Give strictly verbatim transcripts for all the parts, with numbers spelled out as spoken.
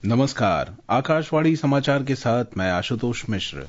नमस्कार, आकाशवाणी समाचार के साथ मैं आशुतोष मिश्र।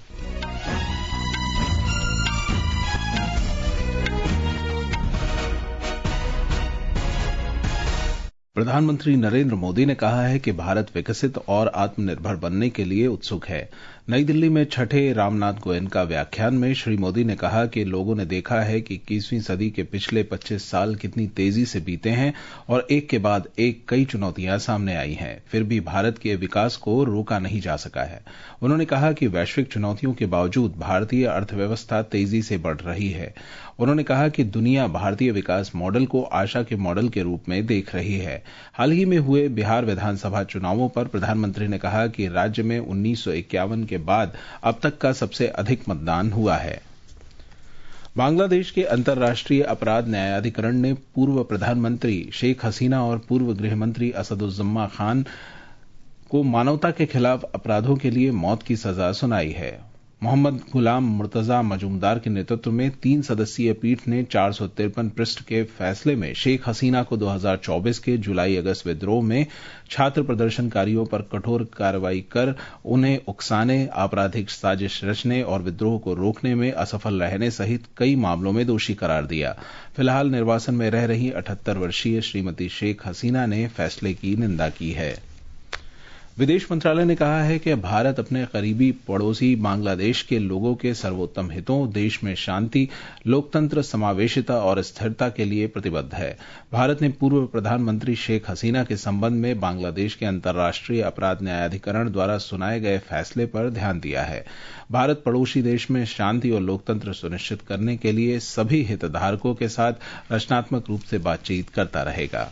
प्रधानमंत्री नरेंद्र मोदी ने कहा है कि भारत विकसित और आत्मनिर्भर बनने के लिए उत्सुक है। नई दिल्ली में छठे रामनाथ गोयनका व्याख्यान में श्री मोदी ने कहा कि लोगों ने देखा है कि इक्कीसवीं सदी के पिछले पच्चीस साल कितनी तेजी से बीते हैं और एक के बाद एक कई चुनौतियां सामने आई हैं, फिर भी भारत के विकास को रोका नहीं जा सका है। उन्होंने कहा कि वैश्विक चुनौतियों के बावजूद भारतीय अर्थव्यवस्था तेजी से बढ़ रही है। उन्होंने कहा कि दुनिया भारतीय विकास मॉडल को आशा के मॉडल के रूप में देख रही है। हाल ही में हुए बिहार विधानसभा चुनावों पर प्रधानमंत्री ने कहा कि राज्य में उन्नीस सौ इक्यावन के बाद अब तक का सबसे अधिक मतदान हुआ है। बांग्लादेश के अंतर्राष्ट्रीय अपराध न्यायाधिकरण ने पूर्व प्रधानमंत्री शेख हसीना और पूर्व गृह मंत्री असदुज्जमा खान को मानवता के खिलाफ अपराधों के लिए मौत की सजा सुनाई है। मोहम्मद गुलाम मुर्तजा मजूमदार के नेतृत्व में तीन सदस्यीय पीठ ने चार सौ तिरपन पृष्ठ के फैसले में शेख हसीना को दो हज़ार चौबीस के जुलाई अगस्त विद्रोह में छात्र प्रदर्शनकारियों पर कठोर कार्रवाई कर उन्हें उकसाने, आपराधिक साजिश रचने और विद्रोह को रोकने में असफल रहने सहित कई मामलों में दोषी करार दिया। फिलहाल निर्वासन में रह रही अठहत्तर वर्षीय श्रीमती शेख हसीना ने फैसले की निंदा की है। विदेश मंत्रालय ने कहा है कि भारत अपने करीबी पड़ोसी बांग्लादेश के लोगों के सर्वोत्तम हितों, देश में शांति, लोकतंत्र, समावेशिता और स्थिरता के लिए प्रतिबद्ध है। भारत ने पूर्व प्रधानमंत्री शेख हसीना के संबंध में बांग्लादेश के अंतर्राष्ट्रीय अपराध न्यायाधिकरण द्वारा सुनाए गए फैसले पर ध्यान दिया है। भारत पड़ोसी देश में शांति और लोकतंत्र सुनिश्चित करने के लिए सभी हितधारकों के साथ रचनात्मक रूप से बातचीत करता रहेगा।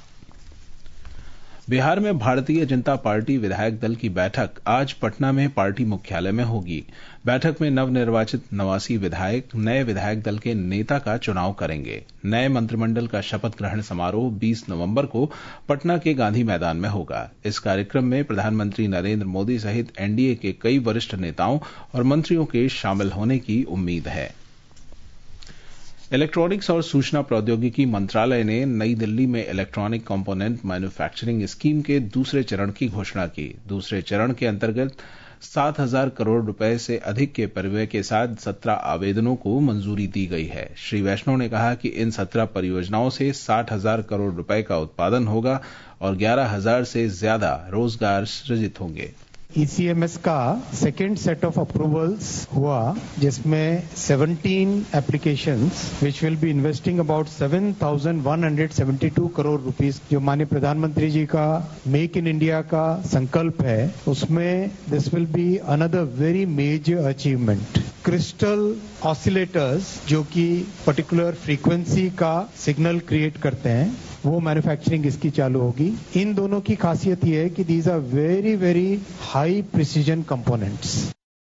बिहार में भारतीय जनता पार्टी विधायक दल की बैठक आज पटना में पार्टी मुख्यालय में होगी। बैठक में नवनिर्वाचित नवासी विधायक नए विधायक दल के नेता का चुनाव करेंगे। नए मंत्रिमंडल का शपथ ग्रहण समारोह बीस नवंबर को पटना के गांधी मैदान में होगा। इस कार्यक्रम में प्रधानमंत्री नरेंद्र मोदी सहित एनडीए के कई वरिष्ठ नेताओं और मंत्रियों के शामिल होने की उम्मीद है। इलेक्ट्रॉनिक्स और सूचना प्रौद्योगिकी मंत्रालय ने नई दिल्ली में इलेक्ट्रॉनिक कंपोनेंट मैन्युफैक्चरिंग स्कीम के दूसरे चरण की घोषणा की। दूसरे चरण के अंतर्गत सात हजार करोड़ रुपए से अधिक के परिव्यय के साथ सत्रह आवेदनों को मंजूरी दी गई है। श्री वैष्णव ने कहा कि इन सत्रह परियोजनाओं से साठ हजार करोड़ रुपए का उत्पादन होगा और ग्यारह हजार से ज्यादा रोजगार सृजित होंगे। ईसीएमएस का सेकेंड सेट ऑफ अप्रूवल्स हुआ, जिसमें सत्रह applications which will be investing about seven thousand one hundred seventy two crore rupees. जो माननीय प्रधानमंत्री जी का मेक इन इंडिया का संकल्प है, उसमें this will be another very major achievement. Crystal oscillators जो कि पर्टिकुलर फ्रीक्वेंसी का सिग्नल क्रिएट करते हैं, वो मैन्युफैक्चरिंग इसकी चालू होगी। इन दोनों की खासियत ये है कि these are very very high precision components.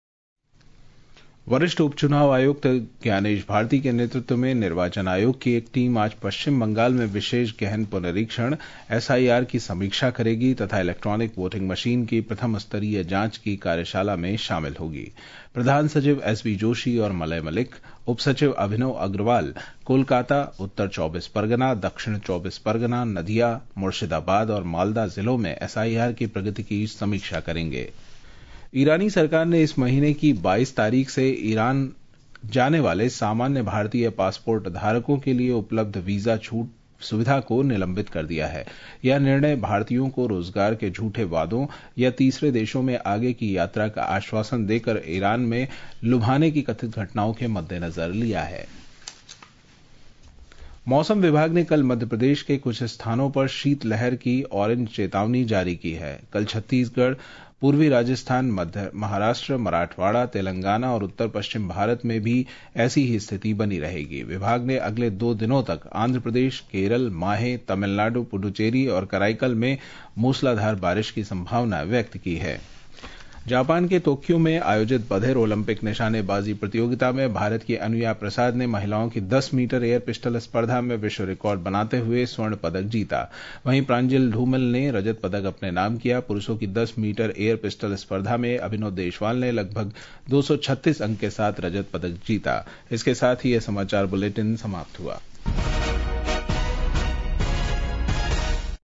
वरिष्ठ उपचुनाव आयुक्त ज्ञानेश भारती के नेतृत्व में निर्वाचन आयोग की एक टीम आज पश्चिम बंगाल में विशेष गहन पुनरीक्षण एसआईआर की समीक्षा करेगी तथा इलेक्ट्रॉनिक वोटिंग मशीन की प्रथम स्तरीय जांच की कार्यशाला में शामिल होगी। प्रधान सचिव एसबी जोशी और मलय मलिक, उप सचिव अभिनव अग्रवाल कोलकाता, उत्तर चौबीस परगना, दक्षिण चौबीस परगना, नदिया, मुर्शिदाबाद और मालदा जिलों में एसआईआर की प्रगति की समीक्षा करेंगे। ईरानी सरकार ने इस महीने की बाईस तारीख से ईरान जाने वाले सामान्य भारतीय पासपोर्ट धारकों के लिए उपलब्ध वीजा छूट सुविधा को निलंबित कर दिया है। यह निर्णय भारतीयों को रोजगार के झूठे वादों या तीसरे देशों में आगे की यात्रा का आश्वासन देकर ईरान में लुभाने की कथित घटनाओं के मद्देनजर लिया है। मौसम विभाग ने कल मध्य प्रदेश के कुछ स्थानों पर शीतलहर की ऑरेंज चेतावनी जारी की है। कल छत्तीसगढ़, पूर्वी राजस्थान, मध्य महाराष्ट्र, मराठवाड़ा, तेलंगाना और उत्तर पश्चिम भारत में भी ऐसी ही स्थिति बनी रहेगी। विभाग ने अगले दो दिनों तक आंध्र प्रदेश, केरल, माहे, तमिलनाडु, पुडुचेरी और कराईकल में मूसलाधार बारिश की संभावना व्यक्त की है। जापान के तोक्यो में आयोजित बधिर ओलंपिक निशानेबाजी प्रतियोगिता में भारत की अनुया प्रसाद ने महिलाओं की दस मीटर एयर पिस्टल स्पर्धा में विश्व रिकॉर्ड बनाते हुए स्वर्ण पदक जीता। वहीं प्रांजल ढूमल ने रजत पदक अपने नाम किया। पुरुषों की दस मीटर एयर पिस्टल स्पर्धा में अभिनव देशवाल ने लगभग दो सौ छत्तीस अंक के साथ रजत पदक जीता। इसके साथ ही यह समाचार बुलेटिन समाप्त हुआ।